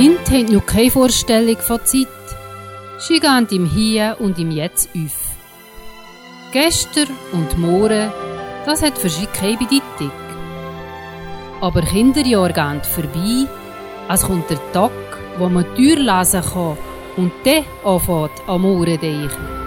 Kinder haben noch keine Vorstellung von Zeit. Sie gehen im Hier und im Jetzt auf. Gestern und morgen, das hat für sie keine Bedeutung. Aber Kinderjahre gehen vorbei, es kommt der Tag, wo man Tür lesen kann und dann anfängt am Morgen denken.